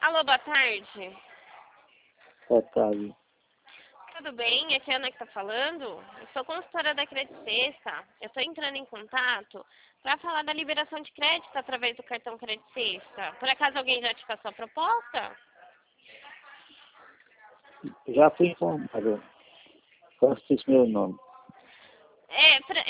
Alô, boa tarde. Boa tarde. Tudo bem? Aqui é a Ana que tá falando. Eu sou consultora da Credit Sexta. Eu estou entrando em contato para falar da liberação de crédito através do cartão Credit Sexta. Por acaso alguém já te passou a proposta? Já fui informado. Qual é o meu nome?